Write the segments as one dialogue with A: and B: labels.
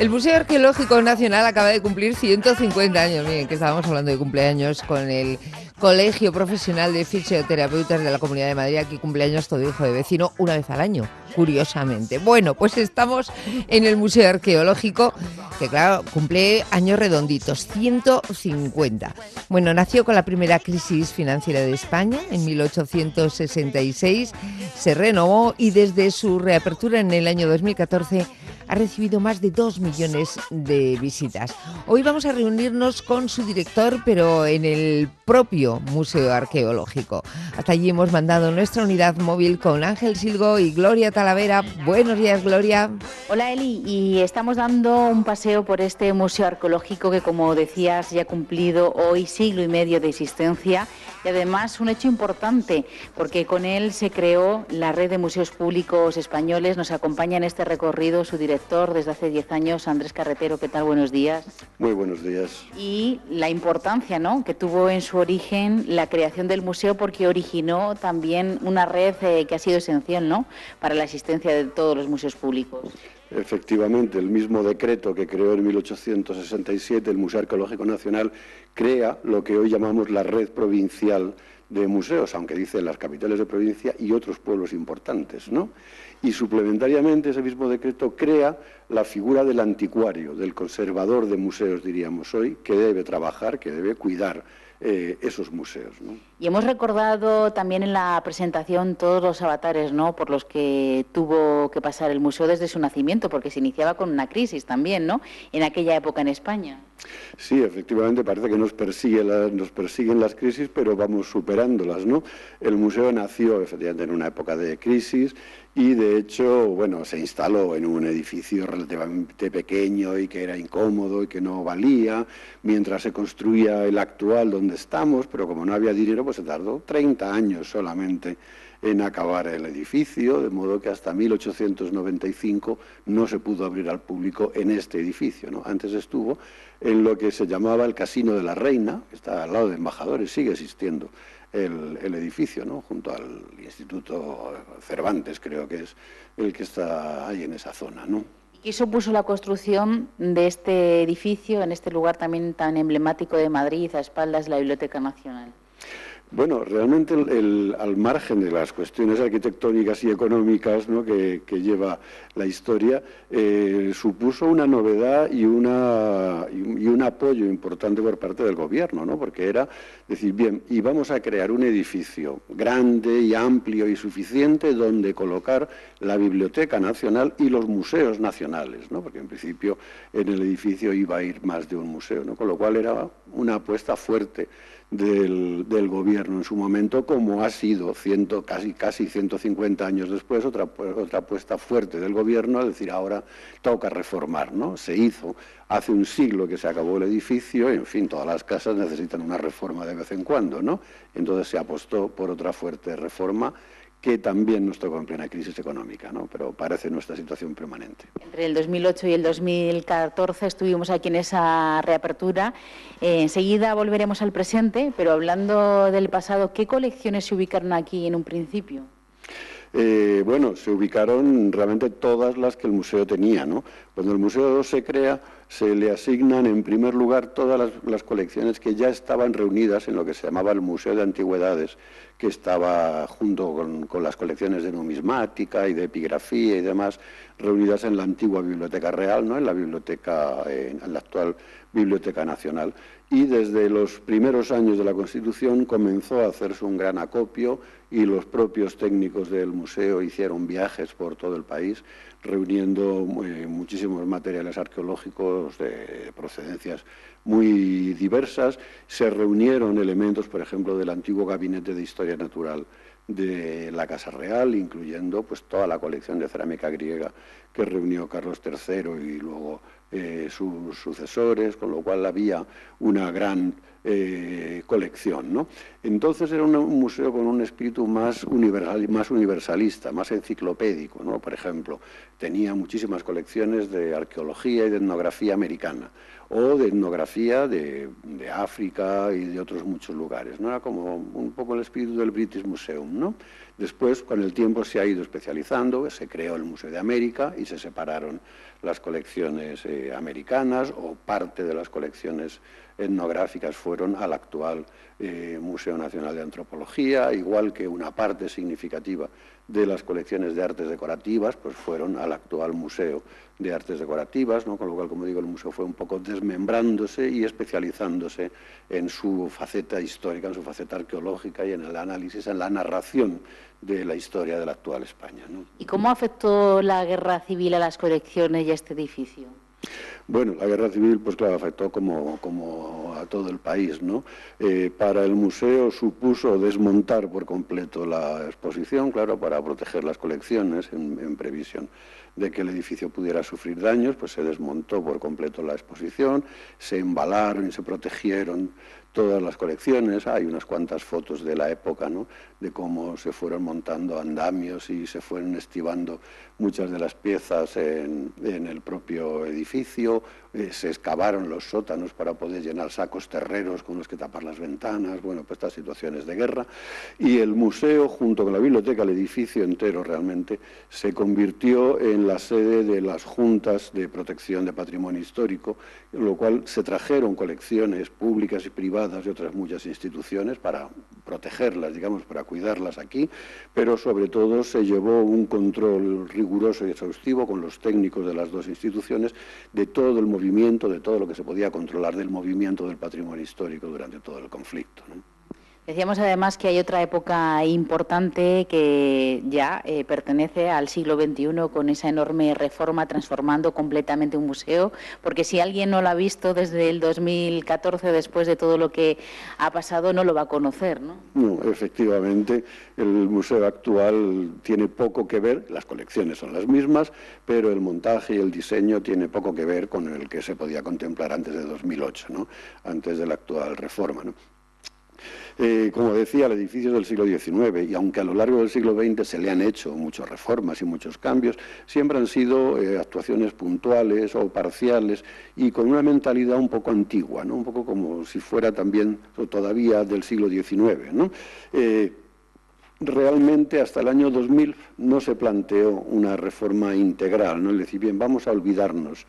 A: El Museo Arqueológico Nacional acaba de cumplir 150 años. Miren, que estábamos hablando de cumpleaños con el Colegio Profesional de Fisioterapeutas de la Comunidad de Madrid. Aquí cumpleaños todo hijo de vecino una vez al año, curiosamente. Bueno, pues estamos en el Museo Arqueológico, que claro, cumple años redonditos, 150. Bueno, nació con la primera crisis financiera de España en 1866, se renovó y desde su reapertura en el año 2014 ha recibido más de 2 millones de visitas. Hoy vamos a reunirnos con su director, pero en el propio Museo Arqueológico. Hasta allí hemos mandado nuestra unidad móvil con Ángel Silgo y Gloria Talavera. Buenos días, Gloria.
B: Hola, Eli, y estamos dando un paseo por este Museo Arqueológico que, como decías, ya ha cumplido hoy siglo y medio de existencia y además un hecho importante, porque con él se creó la Red de Museos Públicos Españoles. Nos acompaña en este recorrido su director desde hace 10 años, Andrés Carretero. ¿Qué tal? Buenos días.
C: Muy buenos días.
B: Y la importancia, ¿no?, que tuvo en su origen la creación del museo, porque originó también una red que ha sido esencial, ¿no?, para la existencia de todos los museos públicos.
C: Efectivamente, el mismo decreto que creó en 1867 el Museo Arqueológico Nacional crea lo que hoy llamamos la Red Provincial de Museos, aunque dice las capitales de provincia y otros pueblos importantes, ¿no? Y suplementariamente ese mismo decreto crea la figura del anticuario, del conservador de museos, diríamos hoy, que debe trabajar, que debe cuidar esos museos, ¿no?
B: Y hemos recordado también en la presentación todos los avatares, ¿no?, por los que tuvo que pasar el museo desde su nacimiento, porque se iniciaba con una crisis también, ¿no?, en aquella época en España.
C: Sí, efectivamente, parece que nos persiguen las crisis, pero vamos superándolas, ¿no? El museo nació efectivamente en una época de crisis y, de hecho, bueno, se instaló en un edificio relativamente pequeño y que era incómodo y que no valía, mientras se construía el actual donde estamos, pero como no había dinero, pues se tardó 30 años solamente en acabar el edificio, de modo que hasta 1895 no se pudo abrir al público en este edificio, ¿no? Antes estuvo en lo que se llamaba el Casino de la Reina, que está al lado de Embajadores, sigue existiendo el edificio, ¿no?, junto al Instituto Cervantes, creo que es el que está ahí en esa zona, ¿no?
B: ¿Qué supuso la construcción de este edificio en este lugar también tan emblemático de Madrid, a espaldas de la Biblioteca Nacional?
C: Bueno, realmente al margen de las cuestiones arquitectónicas y económicas, ¿no?, que lleva la historia, supuso una novedad y un apoyo importante por parte del gobierno, ¿no?, porque era decir, bien, y vamos a crear un edificio grande y amplio y suficiente donde colocar la Biblioteca Nacional y los museos nacionales, ¿no?, porque en principio en el edificio iba a ir más de un museo, ¿no?, con lo cual era una apuesta fuerte del gobierno en su momento, como ha sido casi 150 años después, otra apuesta fuerte del gobierno, es decir, ahora toca reformar, ¿no? Se hizo hace un siglo que se acabó el edificio, en fin, todas las casas necesitan una reforma de vez en cuando, ¿no? Entonces se apostó por otra fuerte reforma, que también nos tocó en plena crisis económica, ¿no?, pero parece nuestra situación permanente.
B: Entre el 2008 y el 2014 estuvimos aquí en esa reapertura. Enseguida volveremos al presente, pero hablando del pasado, ¿qué colecciones se ubicaron aquí en un principio?
C: Bueno, se ubicaron realmente todas las que el museo tenía, ¿no? Cuando el museo se crea, se le asignan en primer lugar todas las colecciones que ya estaban reunidas en lo que se llamaba el Museo de Antigüedades, que estaba junto con las colecciones de numismática y de epigrafía y demás, reunidas en la antigua Biblioteca Real, ¿no?, en la actual Biblioteca Nacional. Y desde los primeros años de la Constitución comenzó a hacerse un gran acopio y los propios técnicos del museo hicieron viajes por todo el país, reuniendo muchísimos materiales arqueológicos de procedencias muy diversas. Se reunieron elementos, por ejemplo, del antiguo Gabinete de Historia Natural de la Casa Real, incluyendo pues toda la colección de cerámica griega que reunió Carlos III y luego sus sucesores, con lo cual había una gran colección, ¿no? Entonces era un museo con un espíritu más universalista, más enciclopédico, ¿no? Por ejemplo, tenía muchísimas colecciones de arqueología y de etnografía americana, o de etnografía de África y de otros muchos lugares, ¿no? Era como un poco el espíritu del British Museum, ¿no? Después, con el tiempo, se ha ido especializando, se creó el Museo de América y se separaron las colecciones americanas, o parte de las colecciones etnográficas fueron al actual Museo Nacional de Antropología, igual que una parte significativa de las colecciones de artes decorativas pues fueron al actual Museo de Artes Decorativas, ¿no? Con lo cual, como digo, el museo fue un poco desmembrándose y especializándose en su faceta histórica, en su faceta arqueológica y en el análisis, en la narración de la historia de la actual España, ¿no?
B: ¿Y cómo afectó la guerra civil a las colecciones y a este edificio?
C: Bueno, la guerra civil, pues claro, afectó como a todo el país, ¿no? Para el museo supuso desmontar por completo la exposición, claro, para proteger las colecciones en previsión de que el edificio pudiera sufrir daños, pues se desmontó por completo la exposición, se embalaron y se protegieron todas las colecciones. Hay unas cuantas fotos de la época, ¿no? De cómo se fueron montando andamios y se fueron estivando muchas de las piezas en el propio edificio. Se excavaron los sótanos para poder llenar sacos terreros con los que tapar las ventanas, bueno, pues estas situaciones de guerra. Y el museo, junto con la biblioteca, el edificio entero realmente, se convirtió en la sede de las juntas de protección de patrimonio histórico, lo cual se trajeron colecciones públicas y privadas de otras muchas instituciones para protegerlas, digamos, para cuidarlas aquí, pero sobre todo se llevó un control riguroso y exhaustivo con los técnicos de las dos instituciones de todo el movimiento, de todo lo que se podía controlar del movimiento del patrimonio histórico durante todo el conflicto, ¿no?
B: Decíamos además que hay otra época importante que ya pertenece al siglo XXI, con esa enorme reforma transformando completamente un museo, porque si alguien no lo ha visto desde el 2014, después de todo lo que ha pasado, no lo va a conocer, ¿no?
C: No, efectivamente, el museo actual tiene poco que ver, las colecciones son las mismas, pero el montaje y el diseño tiene poco que ver con el que se podía contemplar antes de 2008, ¿no? Antes de la actual reforma, ¿no? Como decía, el edificio es del siglo XIX y aunque a lo largo del siglo XX se le han hecho muchas reformas y muchos cambios, siempre han sido actuaciones puntuales o parciales y con una mentalidad un poco antigua, ¿no? Un poco como si fuera también o todavía del siglo XIX, ¿no? Realmente hasta el año 2000 no se planteó una reforma integral, ¿no? Es decir, bien, vamos a olvidarnos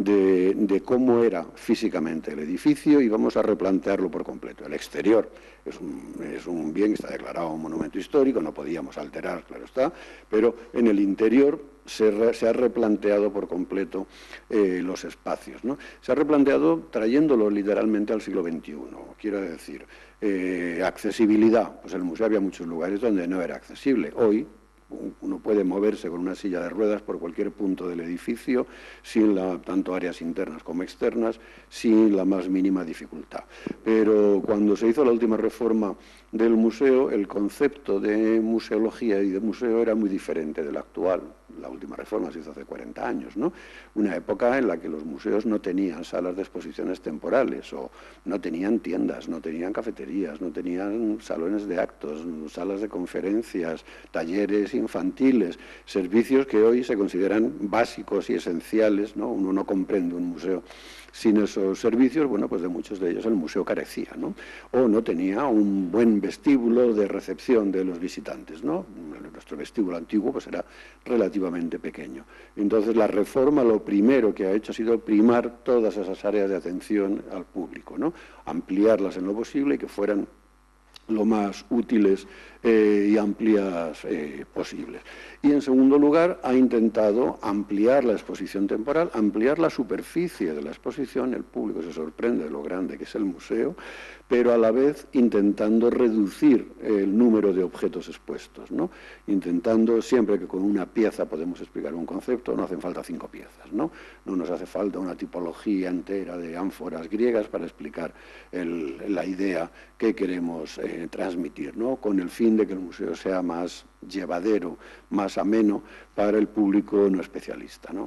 C: de cómo era físicamente el edificio y vamos a replantearlo por completo. El exterior es un bien que está declarado un monumento histórico, no podíamos alterar, claro está, pero en el interior se ha replanteado por completo los espacios, ¿no? Se ha replanteado trayéndolo literalmente al siglo XXI, quiero decir, accesibilidad, pues en el museo había muchos lugares donde no era accesible. Hoy uno puede moverse con una silla de ruedas por cualquier punto del edificio, sin tanto áreas internas como externas, sin la más mínima dificultad. Pero cuando se hizo la última reforma del museo, el concepto de museología y de museo era muy diferente del actual. La última reforma se hizo hace 40 años, ¿no? Una época en la que los museos no tenían salas de exposiciones temporales, o no tenían tiendas, no tenían cafeterías, no tenían salones de actos, salas de conferencias, talleres infantiles, servicios que hoy se consideran básicos y esenciales, ¿no? Uno no comprende un museo sin esos servicios. Bueno, pues de muchos de ellos el museo carecía, ¿no? O no tenía un buen vestíbulo de recepción de los visitantes, ¿no? Nuestro vestíbulo antiguo pues era relativamente pequeño. Entonces la reforma lo primero que ha hecho ha sido primar todas esas áreas de atención al público, ¿no? Ampliarlas en lo posible y que fueran lo más útiles y amplias posibles. Y en segundo lugar, ha intentado ampliar la exposición temporal, ampliar la superficie de la exposición. El público se sorprende de lo grande que es el museo, pero a la vez intentando reducir el número de objetos expuestos, ¿no? Intentando, siempre que con una pieza podemos explicar un concepto, no hacen falta 5 piezas, ¿no? No nos hace falta una tipología entera de ánforas griegas para explicar la idea que queremos transmitir, ¿no? Con el fin de que el museo sea más llevadero, más ameno para el público no especialista, ¿no?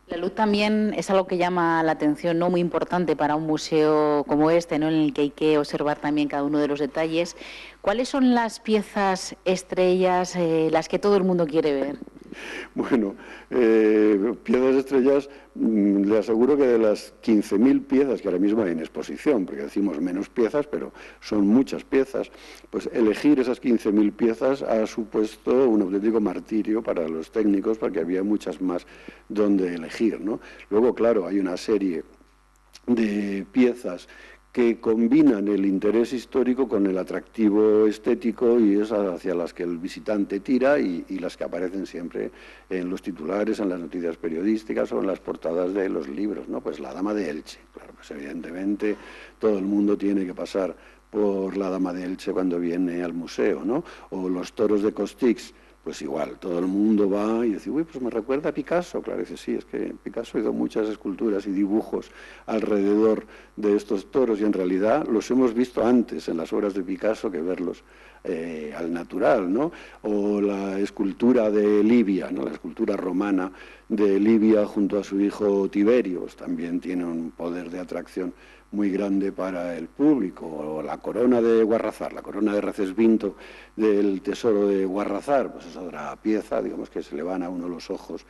B: La luz también es algo que llama la atención, ¿no? Muy importante para un museo como este, ¿no? En el que hay que observar también cada uno de los detalles. ¿Cuáles son las piezas estrellas, las que todo el mundo quiere ver?
C: Bueno, piezas estrellas, le aseguro que de las 15.000 piezas que ahora mismo hay en exposición, porque decimos menos piezas, pero son muchas piezas, pues elegir esas 15.000 piezas ha supuesto un auténtico martirio para los técnicos, porque había muchas más donde elegir, ¿no? Luego, claro, hay una serie de piezas que combinan el interés histórico con el atractivo estético y es hacia las que el visitante tira y las que aparecen siempre en los titulares, en las noticias periodísticas o en las portadas de los libros, ¿no? Pues la Dama de Elche, claro, pues evidentemente todo el mundo tiene que pasar por la Dama de Elche cuando viene al museo, ¿no? O los toros de Costix. Pues igual, todo el mundo va y dice, uy, pues me recuerda a Picasso. Claro, dice, sí, es que Picasso hizo muchas esculturas y dibujos alrededor de estos toros y en realidad los hemos visto antes en las obras de Picasso que verlos al natural, ¿no? O la escultura de Livia, ¿no? La escultura romana de Livia junto a su hijo Tiberio, pues también tiene un poder de atracción muy grande para el público, o la corona de Guarrazar, la corona de Recesvinto del tesoro de Guarrazar, pues es otra pieza, digamos que se le van a uno los ojos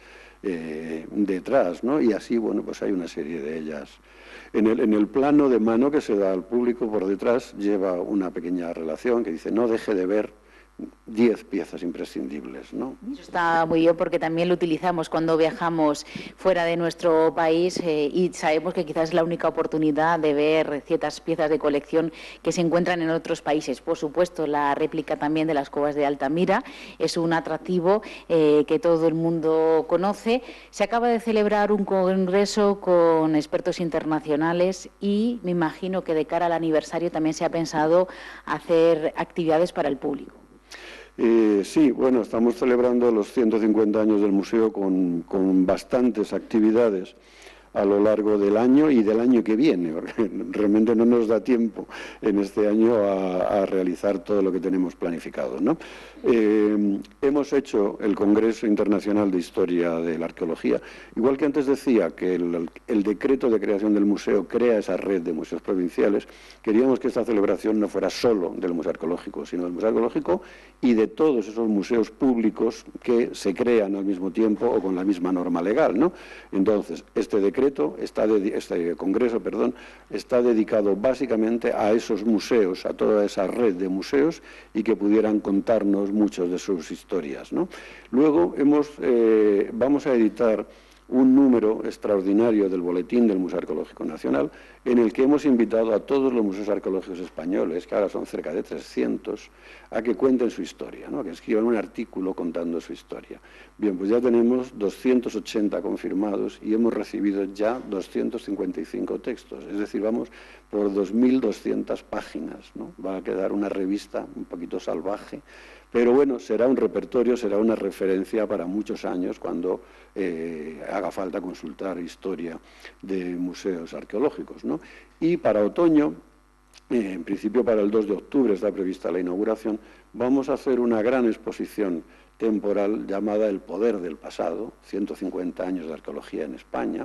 C: detrás, ¿no? Y así, bueno, pues hay una serie de ellas. En el plano de mano que se da al público por detrás lleva una pequeña relación que dice, no deje de ver 10 piezas imprescindibles, ¿no?
B: Eso está muy bien porque también lo utilizamos cuando viajamos fuera de nuestro país y sabemos que quizás es la única oportunidad de ver ciertas piezas de colección que se encuentran en otros países. Por supuesto, la réplica también de las cuevas de Altamira es un atractivo que todo el mundo conoce. Se acaba de celebrar un congreso con expertos internacionales y me imagino que de cara al aniversario también se ha pensado hacer actividades para el público.
C: Sí, bueno, estamos celebrando los 150 años del museo con bastantes actividades a lo largo del año y del año que viene, porque realmente no nos da tiempo en este año a realizar todo lo que tenemos planificado, ¿no? Hemos hecho el Congreso Internacional de Historia de la Arqueología, igual que antes decía que el decreto de creación del museo crea esa red de museos provinciales, queríamos que esta celebración no fuera solo del Museo Arqueológico, sino del Museo Arqueológico y de todos esos museos públicos que se crean al mismo tiempo o con la misma norma legal, ¿no? Entonces, este congreso, está dedicado básicamente a esos museos, a toda esa red de museos y que pudieran contarnos muchas de sus historias, ¿no? Luego vamos a editar un número extraordinario del Boletín del Museo Arqueológico Nacional, en el que hemos invitado a todos los museos arqueológicos españoles, que ahora son cerca de 300, a que cuenten su historia, ¿no? Que escriban un artículo contando su historia. Bien, pues ya tenemos 280 confirmados y hemos recibido ya 255 textos, es decir, vamos por 2.200 páginas, ¿no? Va a quedar una revista un poquito salvaje, pero bueno, será un repertorio, será una referencia para muchos años cuando haga falta consultar historia de museos arqueológicos, ¿no? Y para otoño, en principio para el 2 de octubre está prevista la inauguración, vamos a hacer una gran exposición temporal llamada El Poder del Pasado, 150 años de arqueología en España,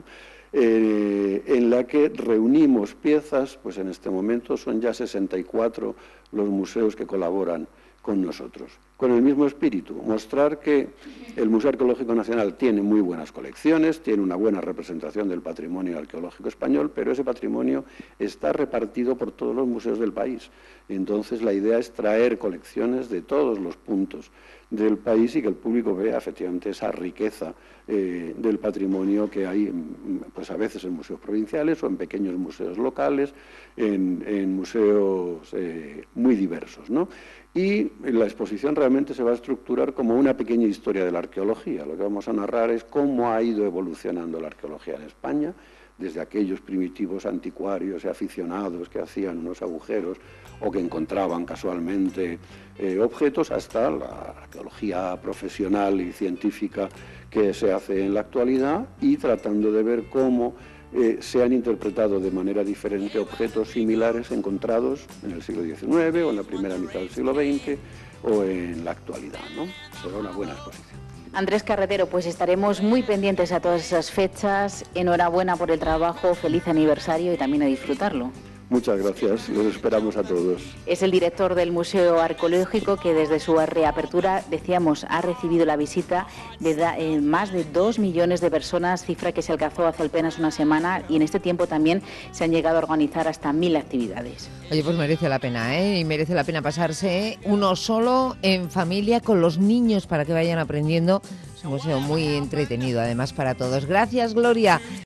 C: en la que reunimos piezas, pues en este momento son ya 64 los museos que colaboran con nosotros, con el mismo espíritu, mostrar que el Museo Arqueológico Nacional tiene muy buenas colecciones, tiene una buena representación del patrimonio arqueológico español, pero ese patrimonio está repartido por todos los museos del país. Entonces la idea es traer colecciones de todos los puntos del país y que el público vea efectivamente esa riqueza del patrimonio que hay, pues a veces en museos provinciales o en pequeños museos locales, en museos muy diversos, ¿no? Y la exposición realmente se va a estructurar como una pequeña historia de la arqueología. Lo que vamos a narrar es cómo ha ido evolucionando la arqueología en España, desde aquellos primitivos anticuarios y aficionados que hacían unos agujeros o que encontraban casualmente objetos, hasta la arqueología profesional y científica que se hace en la actualidad y tratando de ver cómo se han interpretado de manera diferente objetos similares encontrados en el siglo XIX o en la primera mitad del siglo XX o en la actualidad, ¿no? Será una buena exposición.
B: Andrés Carretero, pues estaremos muy pendientes a todas esas fechas. Enhorabuena por el trabajo, feliz aniversario y también a disfrutarlo.
C: Muchas gracias, los esperamos a todos.
B: Es el director del Museo Arqueológico que desde su reapertura, decíamos, ha recibido la visita de más de 2 millones de personas, cifra que se alcanzó hace apenas una semana, y en este tiempo también se han llegado a organizar hasta 1000 actividades.
A: Oye, pues merece la pena, ¿eh? Y merece la pena pasarse uno solo en familia con los niños para que vayan aprendiendo. Es un museo muy entretenido, además, para todos. Gracias, Gloria.